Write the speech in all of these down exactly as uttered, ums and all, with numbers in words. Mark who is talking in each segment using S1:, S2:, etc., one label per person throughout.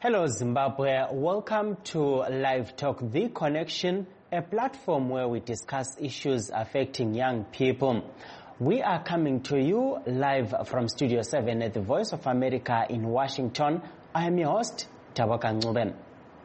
S1: Hello Zimbabwe, welcome to Live Talk, The Connection, a platform where we discuss issues affecting young people. We are coming to you live from Studio seven at the Voice of America in Washington. I am your host, Tabaka Nguben.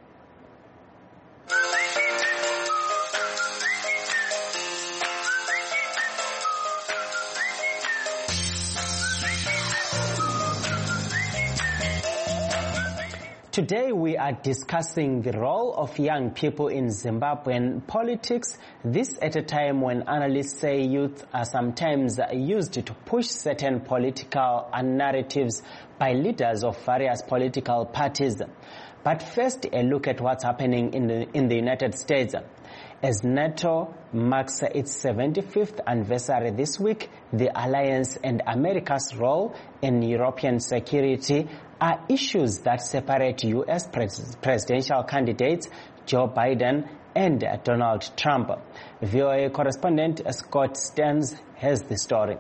S1: Today we are discussing the role of young people in Zimbabwean politics, this at a time when analysts say youth are sometimes used to push certain political narratives by leaders of various political parties. But first, a look at what's happening in the, in the United States. As NATO marks its seventy-fifth anniversary this week, the alliance and America's role in European security are issues that separate U S pres presidential candidates Joe Biden and Donald Trump. V O A correspondent Scott Stearns has the story.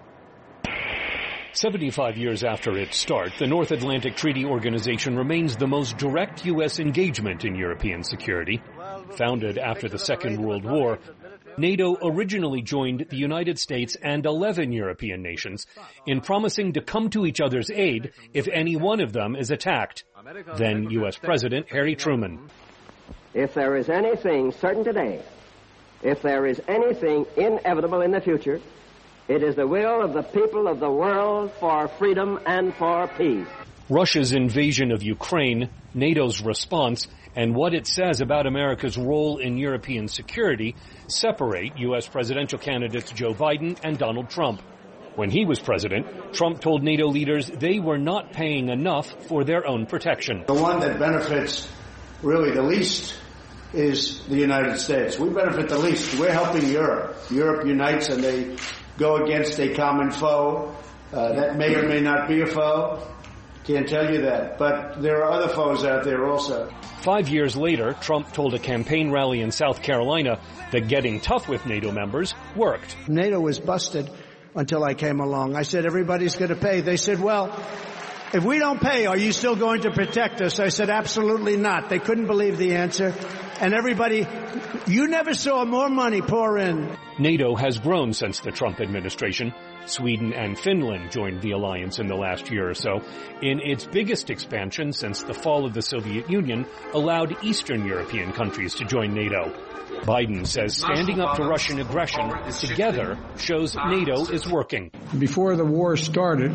S2: seventy-five years after its start, the North Atlantic Treaty Organization remains the most direct U S engagement in European security. Founded after the Second World War, NATO originally joined the United States and eleven European nations in promising to come to each other's aid if any one of them is attacked. Then U S President Harry Truman.
S3: If there is anything certain today, if there is anything inevitable in the future, it is the will of the people of the world for freedom and for peace.
S2: Russia's invasion of Ukraine, NATO's response, and what it says about America's role in European security separate U S presidential candidates Joe Biden and Donald Trump. When he was president, Trump told NATO leaders they were not paying enough for their own protection.
S4: The one that benefits really the least is the United States. We benefit the least. We're helping Europe. Europe unites and they go against a common foe. Uh, that may or may not be a foe. Can't tell you that. But there are other foes out there also.
S2: Five years later, Trump told a campaign rally in South Carolina that getting tough with NATO members worked.
S5: NATO was busted until I came along. I said, everybody's going to pay. They said, well, if we don't pay, are you still going to protect us? I said, absolutely not. They couldn't believe the answer. And everybody, you never saw more money pour in.
S2: NATO has grown since the Trump administration. Sweden and Finland joined the alliance in the last year or so, in its biggest expansion since the fall of the Soviet Union allowed Eastern European countries to join NATO. Biden says standing up to Russian aggression together shows NATO is working.
S6: Before the war started,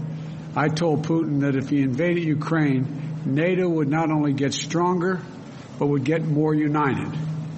S6: I told Putin that if he invaded Ukraine, NATO would not only get stronger, but would get more united.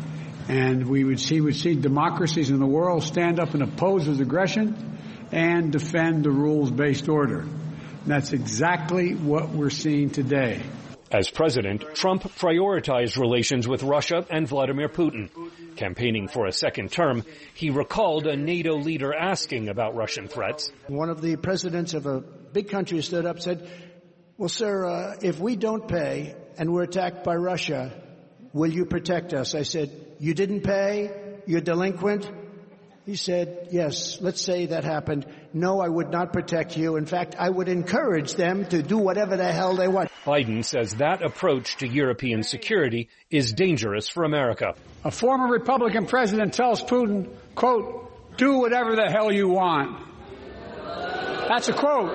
S6: And we would see, would see democracies in the world stand up and oppose his aggression and defend the rules-based order. And that's exactly what we're seeing today.
S2: As president, Trump prioritized relations with Russia and Vladimir Putin. Campaigning for a second term, he recalled a NATO leader asking about Russian threats.
S5: One of the presidents of a big country stood up and said, well, sir, uh, if we don't pay and we're attacked by Russia, will you protect us? I said, you didn't pay? You're delinquent? He said, yes, let's say that happened. No, I would not protect you. In fact, I would encourage them to do whatever the hell they want.
S2: Biden says that approach to European security is dangerous for America.
S6: A former Republican president tells Putin, quote, do whatever the hell you want. That's a quote.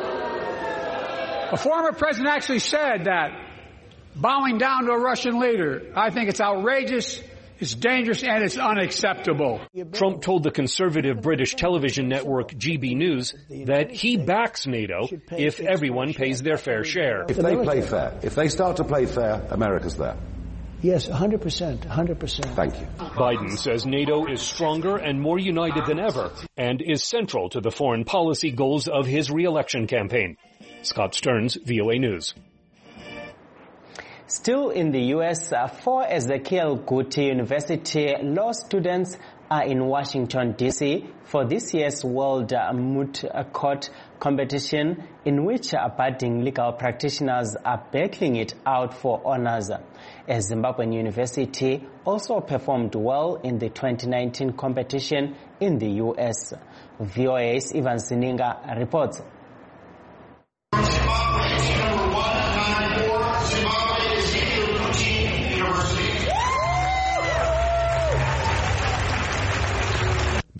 S6: A former president actually said that, bowing down to a Russian leader. I think it's outrageous. It's dangerous and it's unacceptable.
S2: Trump told the conservative British television network G B News that he backs NATO if everyone pays their fair share.
S7: If they play fair, if they start to play fair, America's there.
S5: Yes, one hundred percent, one hundred percent.
S7: Thank you.
S2: Biden says NATO is stronger and more united than ever and is central to the foreign policy goals of his re-election campaign. Scott Stearns, V O A News.
S1: Still in the U S, uh, four Ezekiel Guti University law students are in Washington, D C for this year's World uh, Moot Court competition in which uh, budding legal practitioners are battling it out for honors. A Zimbabwean university also performed well in the twenty nineteen competition in the U S. V O A's Ivan Sininga reports.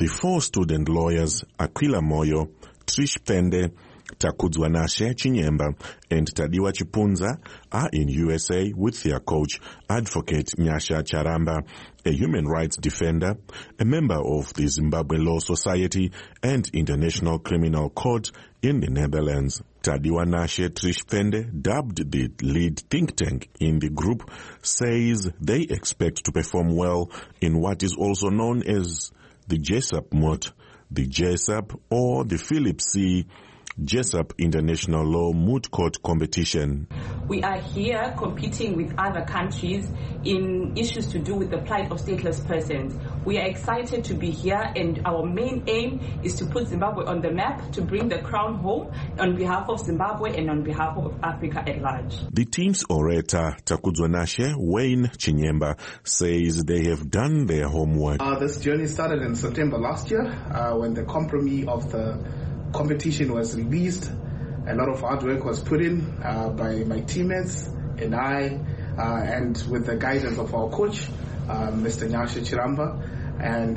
S8: The four student lawyers, Aquila Moyo, Trish Pende, Takudzwanashe Chinyemba, and Tadiwa Chipunza, are in U S A with their coach, Advocate Nyasha Charamba, a human rights defender, a member of the Zimbabwe Law Society and International Criminal Court in the Netherlands. Tadiwa Nashe Trish Pende, dubbed the lead think tank in the group, says they expect to perform well in what is also known as the Jessup Moot, the Jessup or the Philip C. Jessup International Law Moot Court Competition.
S9: We are here competing with other countries in issues to do with the plight of stateless persons. We are excited to be here, and our main aim is to put Zimbabwe on the map, to bring the crown home on behalf of Zimbabwe and on behalf of Africa at large. The team's orator, Takudzwanashe Wayne Chinyemba, says they have done their homework.
S10: Uh, this journey started in September last year uh, when the compromise of the competition was released. A lot of hard work was put in uh, by my teammates and I, uh, and with the guidance of our coach, uh, Mister Nyasha Charamba, and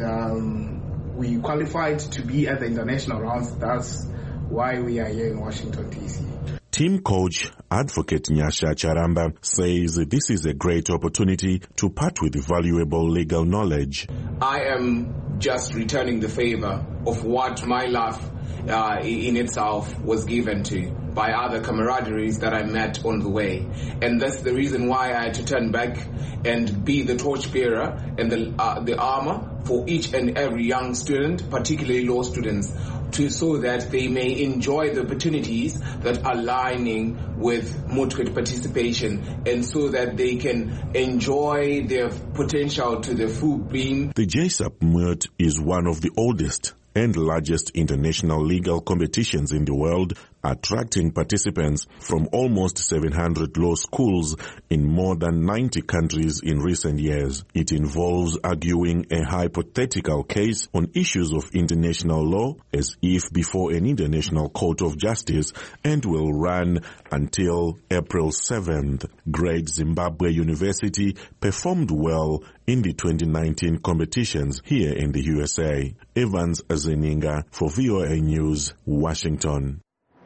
S10: um, we qualified to be at the international rounds. That's why we are here in Washington, D C
S8: Team coach, Advocate Nyasha Charamba, says this is a great opportunity to part with valuable legal knowledge.
S11: I am just returning the favor of what my life uh, in itself was given to by other camaraderies that I met on the way. And that's the reason why I had to turn back and be the torchbearer and the, uh, the armor for each and every young student, particularly law students, to so that they may enjoy the opportunities that are lining with moot court participation, and so that they can enjoy their potential to the full beam.
S8: The Jessup Moot is one of the oldest and largest international legal competitions in the world, attracting participants from almost seven hundred law schools in more than ninety countries in recent years. It involves arguing a hypothetical case on issues of international law as if before an international court of justice, and will run until April seventh. Great Zimbabwe University performed well in the twenty nineteen competitions here in the U S A. Evans Azeninga for V O A News, Washington.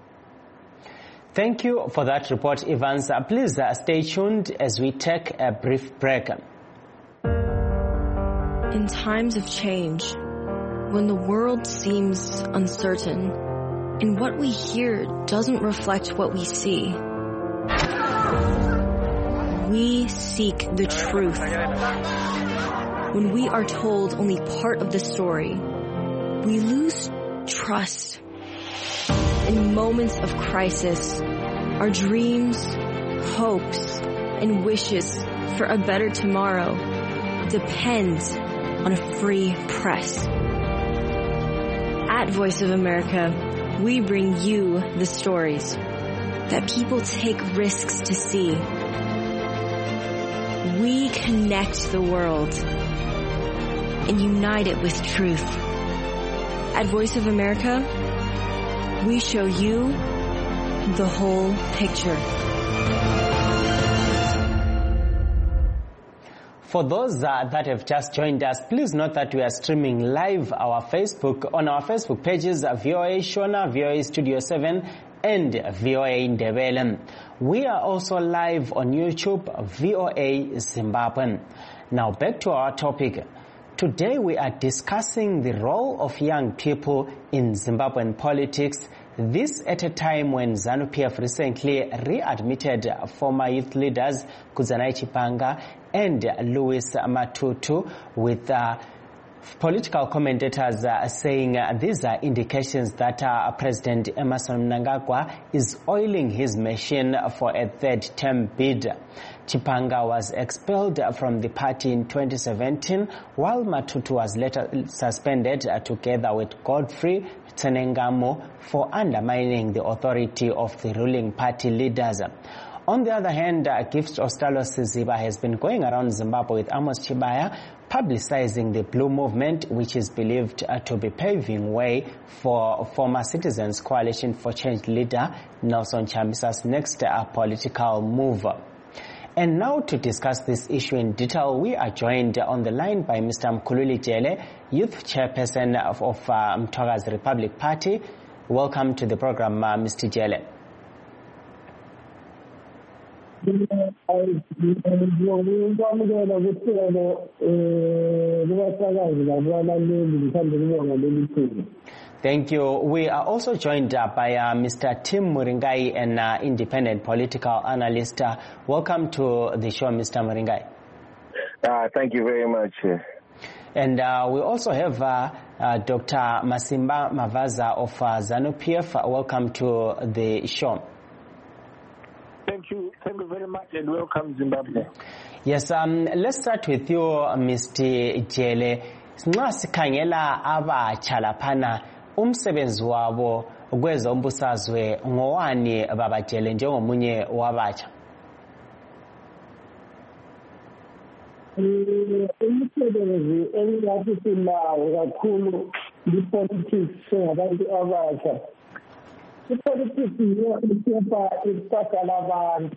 S1: Thank you for that report, Evans. Uh, please uh, stay tuned as we take a brief break.
S12: In times of change, when the world seems uncertain and what we hear doesn't reflect what we see, we seek the truth. When we are told only part of the story, we lose trust. In moments of crisis, our dreams, hopes, and wishes for a better tomorrow depend on a free press. At Voice of America, we bring you the stories that people take risks to see. We connect the world and unite it with truth. At Voice of America, we show you the whole picture.
S1: For those uh, that have just joined us, please note that we are streaming live our Facebook on our Facebook pages, uh, V O A Shona, V O A Studio seven, and V O A Ndebele. We are also live on YouTube, V O A Zimbabwe. Now back to our topic. Today we are discussing the role of young people in Zimbabwean politics, this at a time when ZANU-P F recently readmitted former youth leaders Kudzanai Chipanga and Louis Matutu, with uh, political commentators uh, saying uh, these are indications that uh, President Emmerson Mnangagwa is oiling his machine for a third term bid. Chipanga was expelled from the party in twenty seventeen, while Matutu was later suspended uh, together with Godfrey Tsenengamo for undermining the authority of the ruling party leaders. On the other hand, uh, Gift Ostalo Siziba has been going around Zimbabwe with Amos Chibaya, publicizing the Blue Movement, which is believed uh, to be paving way for former Citizens Coalition for Change leader Nelson Chambisa's next uh, political move. And now to discuss this issue in detail, we are joined on the line by Mister Mkhululi Jele, Youth Chairperson of, of uh, Mtwaga's Republic Party. Welcome to the program, uh, Mister Jele. Thank you. We are also joined uh, by uh, Mister Tim Muringai, an uh, independent political analyst. Uh, welcome to the show, Mister Muringai.
S13: Uh, thank you very much.
S1: And uh, we also have uh, uh, Doctor Masimba Mavaza of uh, ZANU-P F. Uh, welcome to the show.
S14: Thank you. Thank you very much and welcome, Zimbabwe.
S1: Yes, um, let's start with you, Mister Jele. Nxa sikhangela abatsha laphana umsebenzi wabo kwezombusazwe ngowani baba Jele njengomunye wabatsha?
S14: Umsebenzi engathi sinawo kakhulu i-politics ngabantu abatsha. I-politics yiyo isepa ikusasa labantu.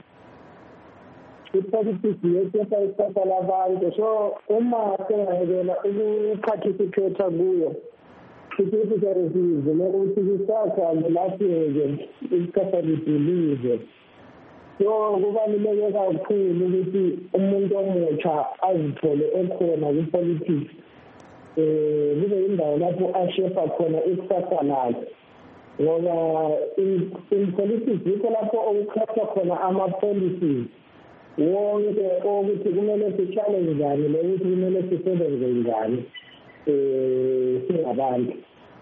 S14: I-politics yiyo isepa ikusasa labantu. So uma sengayekela ukuparticipate kuyo, ukuthi siyaresize nokuthi kusasa lahleke ikusasa lidilize. So kubaluleke kakhulu ukuthi umuntu omutsha azithole ekhona kwi-politics. Eh kube indawo lapho ashefa khona ikusasa lakhe. Ngoba in politics yikho lapho okukhathwa khona ama-policies wonke ukuthi kumele si-challenge njani nokuthi kumele sisebenze njani um singabantu.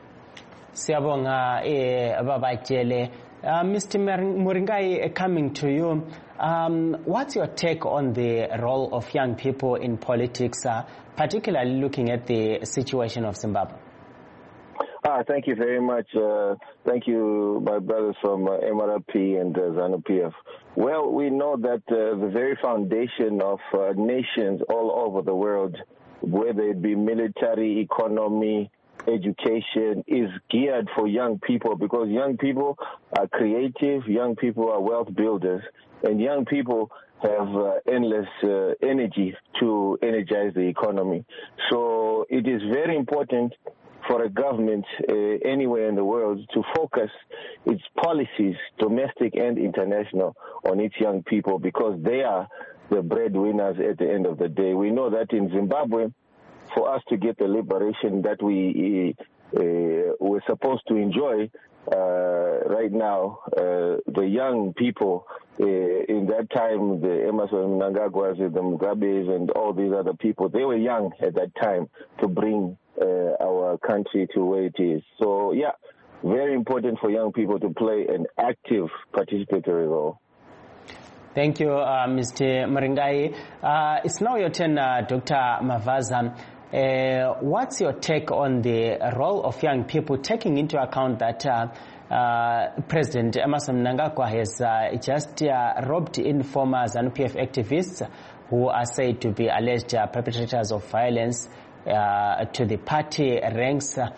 S1: Siyabonga eh baba Jele. Uh, Mister Muringai, uh, coming to you, um, what's your take on the role of young people in politics, uh, particularly looking at the situation of Zimbabwe?
S13: Ah, thank you very much. Uh, thank you, my brothers from uh, M R P and uh, ZANU-P F. Well, we know that uh, the very foundation of uh, nations all over the world, whether it be military, economy, education, is geared for young people, because young people are creative, young people are wealth builders, and young people have uh, endless uh, energy to energize the economy. So it is very important for a government uh, anywhere in the world to focus its policies, domestic and international, on its young people, because they are the breadwinners at the end of the day. We know that in Zimbabwe, for us to get the liberation that we uh, we're supposed to enjoy uh, right now, uh, the young people uh, in that time, the Emmerson Mnangagwas, the Mugabes, and all these other people, they were young at that time to bring uh, our country to where it is. So, yeah, very important for young people to play an active participatory role.
S1: Thank you, uh, Mister Muringai. Uh, it's now your turn, uh, Doctor Mavaza. Uh, what's your take on the role of young people, taking into account that uh, uh, President Emmerson Mnangagwa has uh, just uh, roped in former ZANU-P F activists who are said to be alleged uh, perpetrators of violence uh, to the party ranks? Uh,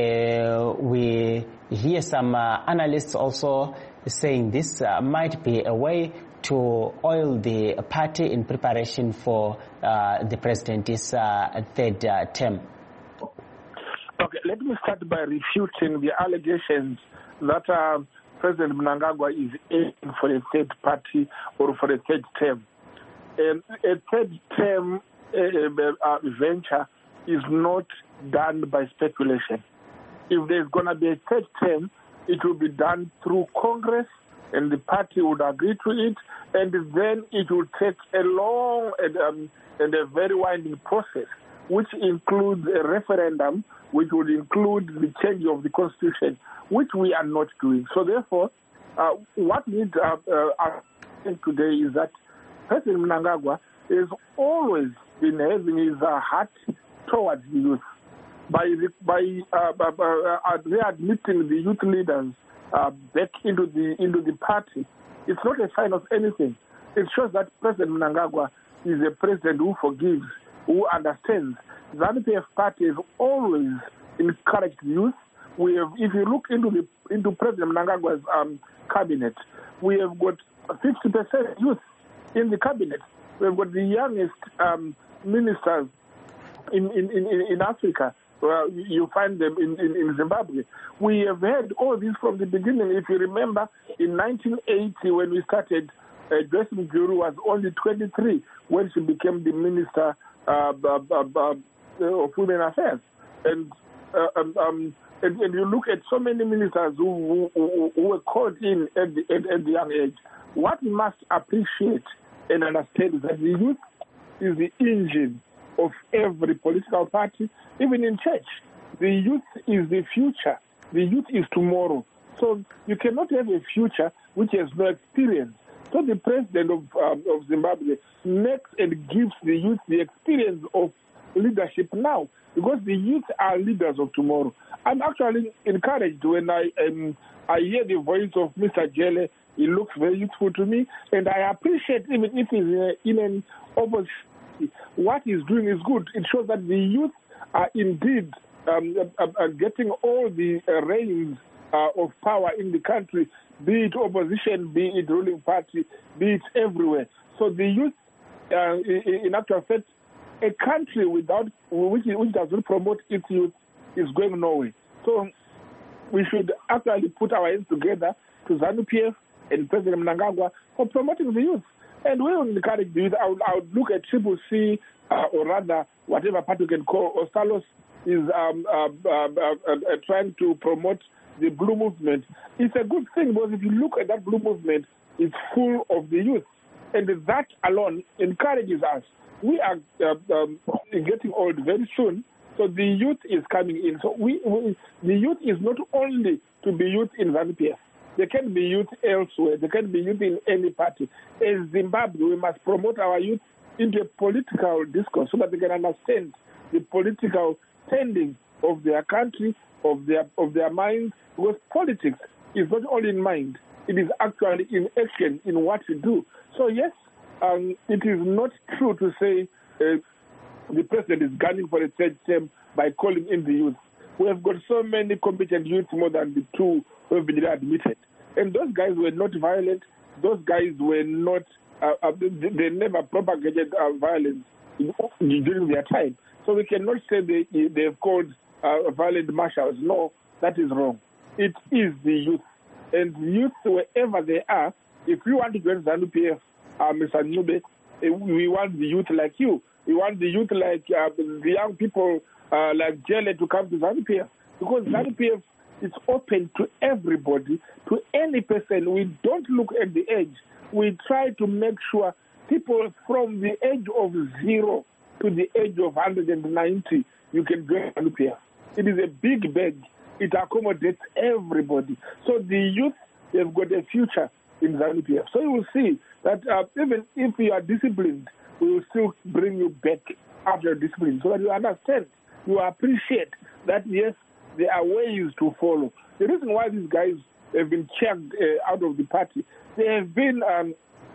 S1: we hear some uh, analysts also saying this uh, might be a way to oil the party in preparation for uh, the president's uh, third uh, term.
S14: Okay, let me start by refuting the allegations that uh, President Mnangagwa is aiming for a third party or for a third term. And a third term uh, uh, venture is not done by speculation. If there's going to be a third term, it will be done through Congress, and the party would agree to it, and then it will take a long and, um, and a very winding process, which includes a referendum, which would include the change of the constitution, which we are not doing. So therefore, uh, what needs uh, uh, today is that President Mnangagwa has always been having his uh, heart towards the youth. By, the, by, uh, by uh, readmitting the youth leaders Uh, back into the into the party, it's not a sign of anything. It shows that President Mnangagwa is a president who forgives, who understands. The ZANU-P F party has always encouraged youth. We have, if you look into the into President Mnangagwa's um, cabinet, we have got fifty percent youth. in the cabinet. We've got the youngest um, ministers in, in, in, in Africa. Well, you find them in, in, in Zimbabwe. We have heard all this from the beginning. If you remember, in nineteen eighty, when we started, uh, Joyce Mujuru was only twenty-three when she became the Minister uh, of Women Affairs. And, uh, um, um, and, and you look at so many ministers who, who, who were called in at the, at, at the young age. What we must appreciate and understand is that the youth is the engine of every political party, even in church. The youth is the future. The youth is tomorrow. So you cannot have a future which has no experience. So the president of, um, of Zimbabwe makes and gives the youth the experience of leadership now, because the youth are leaders of tomorrow. I'm actually encouraged when I um, I hear the voice of Mister Jele. He looks very youthful to me, and I appreciate, even if he's uh, in an opposition, what he's doing is good. It shows that the youth are indeed um, uh, uh, getting all the uh, reins uh, of power in the country, be it opposition, be it ruling party, be it everywhere. So the youth, uh, in, in actual fact, a country without which, which does not promote its youth is going nowhere. So we should actually put our hands together to ZANU-P F and President Mnangagwa for promoting the youth. And we will encourage the youth. I would, I would look at Triple C, uh, or rather, whatever party you can call, Ostalos is um, uh, uh, uh, uh, trying to promote the Blue Movement. It's a good thing, because if you look at that Blue Movement, it's full of the youth. And that alone encourages us. We are uh, um, getting old very soon, so the youth is coming in. So we, we the youth is not only to be youth in ZANU-P F. There can be youth elsewhere. There can be youth in any party. In Zimbabwe, we must promote our youth into a political discourse so that they can understand the political standing of their country, of their of their minds. Because politics is not only in mind; it is actually in action, in what you do. So yes, um, it is not true to say uh, the president is gunning for a third term by calling in the youth. We have got so many competent youth, more than the two who have been admitted. And those guys were not violent. Those guys were not, uh, uh, they, they never propagated uh, violence during their time. So we cannot say they, they have called uh, violent marshals. No, that is wrong. It is the youth. And youth, wherever they are, if you want to join ZANU-P F, uh, Mister Ncube, we want the youth like you. We want the youth like uh, the young people uh, like Jele to come to ZANU-P F. Because ZANU-P F is open to everybody, to any person. We don't look at the age. We try to make sure people from the age of zero to the age of one hundred ninety, you can join ZANU-P F. It is a big bag. It accommodates everybody. So the youth, they've got a future in ZANU-P F. So you will see that uh, even if you are disciplined, we will still bring you back after discipline, so that you understand, you appreciate that, yes, there are ways to follow. The reason why these guys have been checked uh, out of the party, there have been um,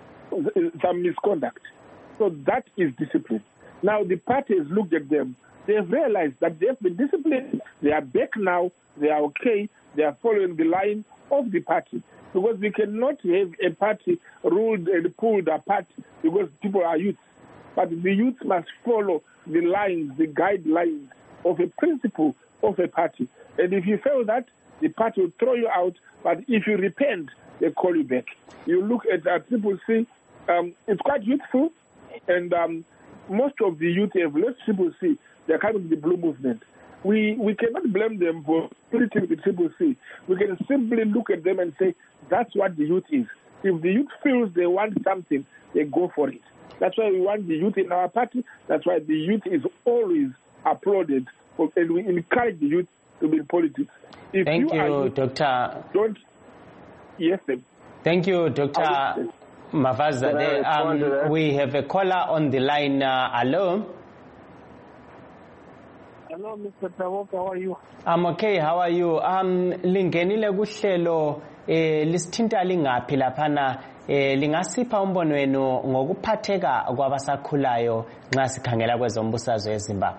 S14: some misconduct. So that is discipline. Now the party has looked at them. They have realized that they have been disciplined. They are back now. They are okay. They are following the line of the party. Because we cannot have a party ruled and pulled apart because people are youth. But the youth must follow the lines, the guidelines of a principle of a party. And if you fail that, the party will throw you out. But if you repent, they call you back. You look at uh, Triple C, um, it's quite youthful. And um, most of the youth have left Triple C. They're coming to the Blue Movement. We we cannot blame them for splitting the Triple C. We can simply look at them and say, that's what the youth is. If the youth feels they want something, they go for it. That's why we want the youth in our party. That's why the youth is always applauded, and we encourage the youth to be in politics. If
S1: Thank you,
S14: you
S1: youth, Doctor
S14: Don't. Yes, sir.
S1: Thank you, Doctor Mavaza. Um, we have a caller on the line. Uh, hello.
S14: Hello, Mister Tawoka. How are you?
S1: I'm okay. How are you? Um, lingenile kuhlelo eh lisithinta lingaphi laphana eh lingasipha umbono wenu ngokuphatheka kwabasakhulayo nxa sikhangela kwezombusazwe eZimbabwe.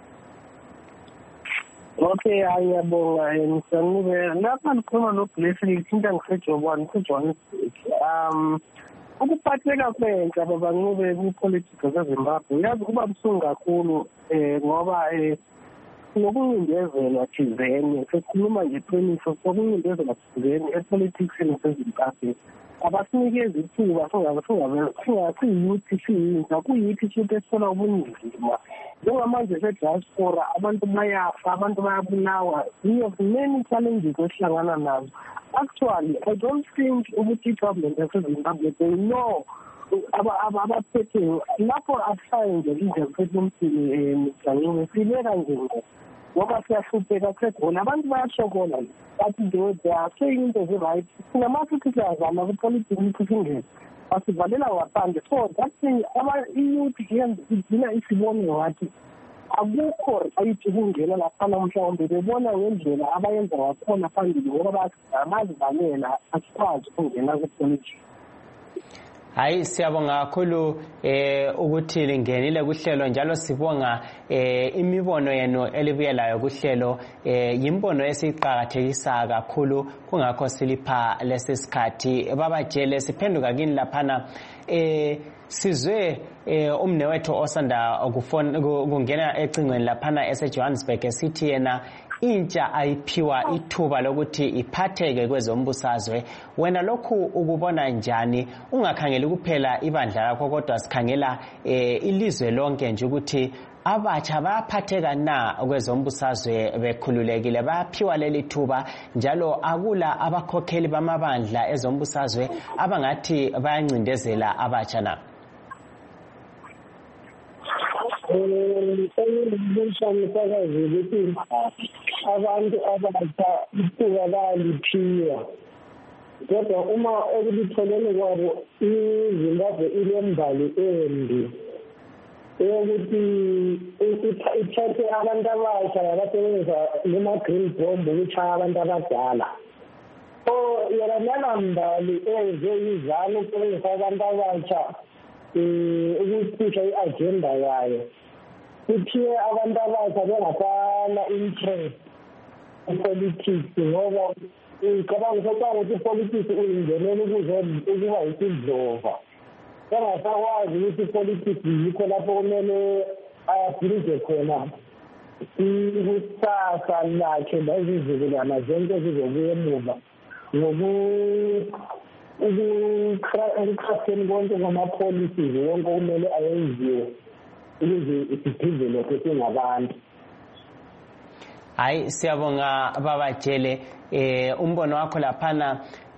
S15: Okay, ayabonga Msanube. Lapha ngikhuluma noBlessing ithinta ngiseJohn, ngiseJohannesburg. Um ukuphatheka kwentsha babanqube kupolitics zaZimbabwe yazi kuba buhlungu kakhulu eh ngoba eh nokuncindezelwa thizeni sesikhuluma nje iqiniso sokuncindezelwa thizeni epolitics yaseZimbabwe abasinikeza ithuba singabe singabe singasi siyintsha kuyithi futhi esithola ubunzima njengamanje se-diaspora abantu bayafa abantu bayabulawa we have many challenges esihlangana nazo. Actually, I don't think ukuthi i-government yaseZimbabwe they know abaphethe lapho asaye nje indlela sekumthini mjangile sibeka nje ngoba siyahlupheka sekhona abantu bayashokola but they are saying into ezi-right singamasithi siyazama kwipolitiki ukuthi singene basivalela ngaphandle so that thing i-youth igcina isibone wathi akukho ayithi kungena laphana mhlawumbe bebona ngendlela abayenza ngakhona phambili ngoba bazivalela asikwazi ukungena kwipolitiki.
S1: Hayi siyabonga kakhulu eh ukuthi lingenile kuhlelo njalo sibonga eh imibono yenu elibuyelayo kuhlelo eh yimbono esiqhakathekisa kakhulu kungakho silipha lesisikhathi babajele siphenduka kini laphana eh sizwe eh umnewethu osanda ukufona kungena ecingweni laphana eseJohannesburg esithi yena intsha ayiphiwa ithuba lokuthi iphatheke kwezombusazwe. Wena lokhu ukubona njani ungakhangeli kuphela ibandla lakho kodwa sikhangela eh ilizwe lonke nje ukuthi abatsha bayaphatheka na kwezombusazwe bekhululekile bayaphiwa leli thuba njalo akula abakhokheli bamabandla ezombusazwe abangathi bayancindezela abatsha na?
S15: Abantu abatsha ithuba bayaliphiwa kodwa uma ekulitholeni kwabo iZimbabwe ilembali embi eyokuthi ithathe abantu abatsha abasebenza noma-green bomb ukuchaya abantu abadala. So yona nala mbali eze izalo ukusebenzisa abantu abatsha ukuphusha i-agenda yayo kuthiwe abantu abatsha bengafana interest politics ngoba ngicabanga sokuba ukuthi politics uyingenela ukuba yisidlova engasakwazi ukuthi ipolitiki yikho lapho kumele ayabhilide khona ikusasa lakhe lezizukulwana zonke zizobuya emuva ukukhatheni konke kwama-policies wonke kumele ayenziwe ukuze siphizele lokho singabantu.
S1: Hayi siyabonga babajele eh umbono wakho laphana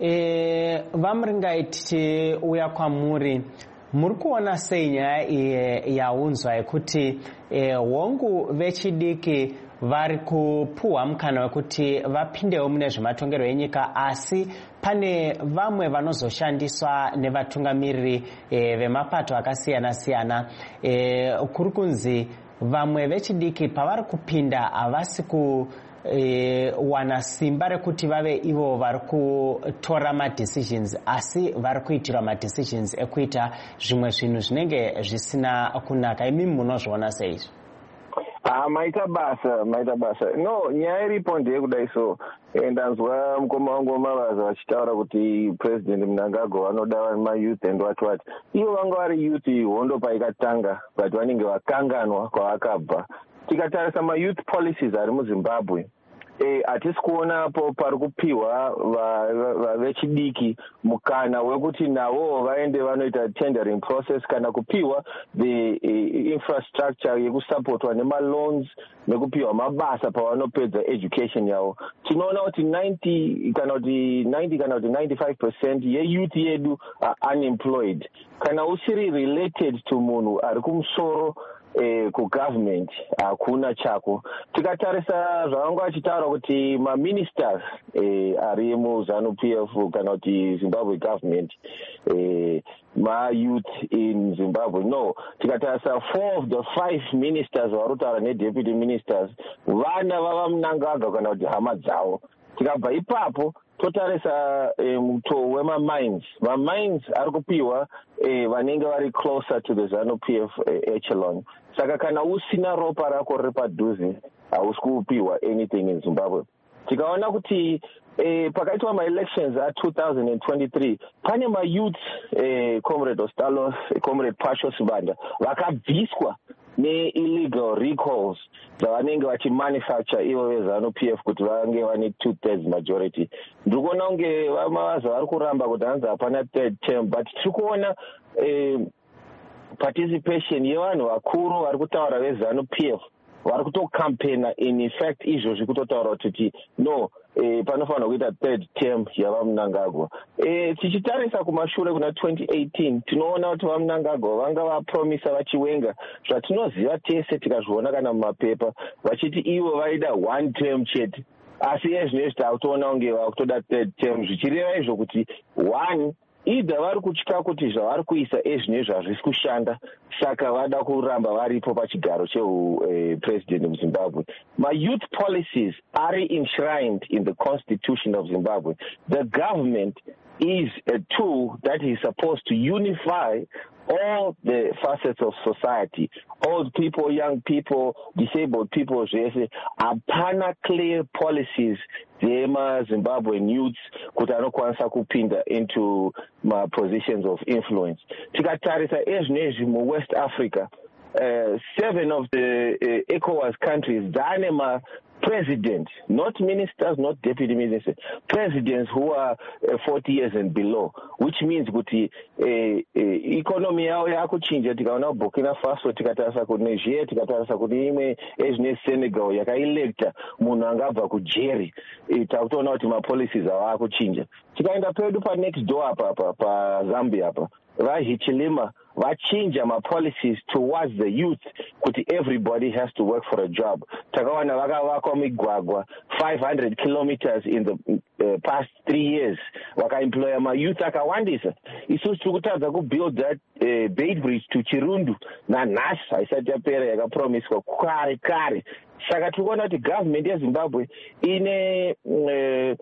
S1: eh vamringayithi uyakhwamuri muri kuona senya yaunzwa ekuthi eh wongu vechidiki vari kupuwa mukana wekuti vapindewo mune zvematongero enyika asi pane vamwe vanozoshandiswa nevatungamiriri e, vemapato akasiyana siyana e, kuri kunzi vamwe vechidiki pavari kupinda havasi ku e, wana simba rekuti vave ivo vari kutora madecisions asi vari kuitirwa madecisions ekuita zvimwe zvinhu zvinenge zvisina kunaka. Imi munozviona seizvo?
S13: Ah, maita basa, maita basa. No, nyaya iripo ndeyekudai so. Ndanzwa mukoma wangu wamavaza vachitaura kuti President Mnangagwa vanoda ma-youth and what what. Ivo vanga vari youth hondo paikatanga, but vanenge vakanganwa kwavakabva. Tikatarisa ma-youth policies ari muZimbabwe, eh atisi kuonapo pari kupiwa vechidiki mukana wekuti navo vaende vanoita tendering process kana kupiwa the uh, infrastructure yekusupportwa nema-loans nekupiwa mabasa pavanopedza education yavo. Tinoona kuti ninety kana kuti ninety kana kuti ninety-five percent yeyouth yedu are unemployed. Kana usiri related to munhu ari kumusoro Eh, ku-government hakuna chako. Tikatarisa zvavanga vachitaura kuti ma-ministers eh, ari muZANU-P F kana kuti Zimbabwe government eh, ma-youth in Zimbabwe. No, tikatarisa four of the five ministers vari kutaura ne-deputy ministers vana vava Mnangagwa kana kuti hama dzavo. Tikabva ipapo totarisa eh, muto wema-mines. Ma-mines ari kupiwa eh, vanenge vari closer to the ZANU-P F eh, echelon. Saka kana usina ropa rako riri padhuze hausi kupiwa anything in Zimbabwe. tikaona kuti eh, pakaitwa ma-elections a two thousand twenty-three pane ma-youth eh, comrade Ostalos, comrade Pasho Sibanda vakabviswa ne-illegal recalls dzavanenge vachimanufacture ivo veZANU-P F kuti vange vane two-thirds majority. Ndiri kuona kunge vamaza vari kuramba kuti hanzi hapana third term, but tiri kuona eh, participation yevanhu vakuru vari kutaura veZANU-P F vari kutocampaigna in effect izvozvi kutotaura kuti no eh, panofanira kuita third term yavaMnangagwa. Eh, tichitarisa kumashure kuna twenty eighteen tinoona kuti vaMnangagwa vanga vapromisa vachiwenga zvatinoziva tese tikazviona kana mumapepa vachiti ivo vaida one term chete, asi ezvinezvi takutoona kunge vakutoda third term, zvichireva izvo kuti one either vari kutya kuti zvavari kuisa ezvinezvi hazvisi kushanda saka vada kuramba varipo pachigaro chepresident uh, muZimbabwe. Ma-youth policies are enshrined in the constitution of Zimbabwe. The government is a tool that is supposed to unify all the facets of society, old people, young people, disabled people. Hapana clear policies dzema-Zimbabwean youths kuti anokwanisa kupinda into my positions of influence. Tikatarisa ezvinezvi mu-West Africa, uh, seven of the uh, ECOWAS countries dzane ma president, not ministers, not deputy ministers, presidents who are uh, forty years and below, which means kuti uh, uh, economy yao yakuchinja. Tikaona Burkina Faso, tikatarisa kuti Niger, tikatarisa kuti imwe ezvine Senegal yakailecta munhu angabva kujeri, takutoona kuti ma-policies avo akuchinja. Tikaenda pedu pa next door apa pa, pa Zambia apa vaHichilema vachinja ma-policies towards the youth kuti everybody has to work for a job. Takawana vakavakwa migwagwa five hundred kilometers in the uh, past three years vakaemploya ma-youth akawandisa. Isusu tiri kutadza kubuild that uh, Beit Bridge to Chirundu nanhasi haisati yapera yakapromiswa kare kare. Saka tiri kuona kuti government yeZimbabwe ine uh,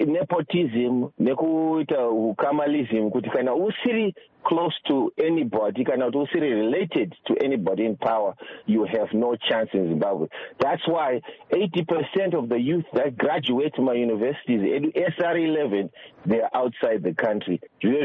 S13: nepotism nekuita ukamalism kuti kana usiri close to anybody, kana kuti usiri related to anybody in power, you have no chance in Zimbabwe. That's why eighty percent of the youth that graduate from my universities, S R eleven, they are outside the country.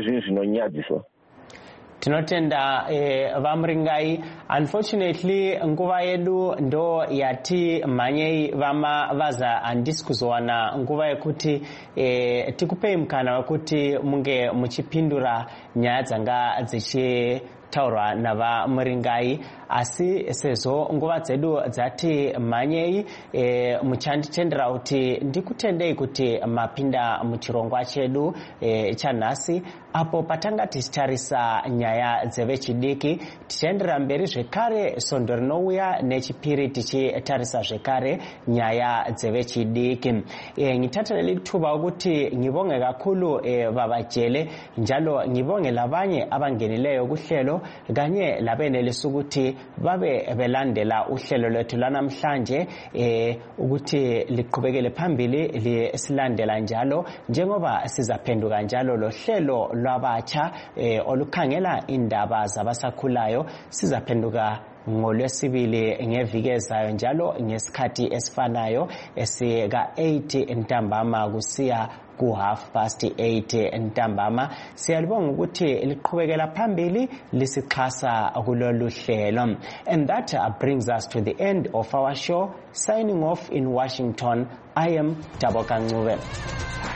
S1: Tinotenda eh, vamringai. Unfortunately nguva yedu ndo yati manyei vama vaza handisi kuzowana nguva yekuti eh, tikupei mukana wekuti munge muchipindura nyaya dzanga dzichitaurwa navamuringai, asi sezvo nguva dzedu dzati manyei e, muchanditendera kuti ndikutendei kuti mapinda muchirongwa chedu e, chanhasi apo patanga tichitarisa nyaya dzevechidiki. Tichaenderera mberi zvekare sondo rinouya nechipiri tichitarisa zvekare nyaya dzevechidiki. E, ngitateneli thuba ukuthi ngibonge kakhulu e, vavajele njalo ngibonge labanye abangenileyo kuhlelo kanye labenelisa ukuthi babe belandela uhlelo lwethu lanamhlanje eh ukuthi liqhubekele phambili lisilandela njalo njengoba sizaphenduka njalo lo hlelo lwabatsha eh olukhangela indaba zabasakhulayo. Sizaphenduka ngolwesibili ngeviki ezayo njalo ngesikhathi esifanayo esika eight ntambama kusiya ku half past eight ntambama. Siyalibonga ukuthi liqhubekela phambili lisixhasa kulolu hlelo. And that uh, brings us to the end of our show. Signing off in Washington, I am Taboka Ncube.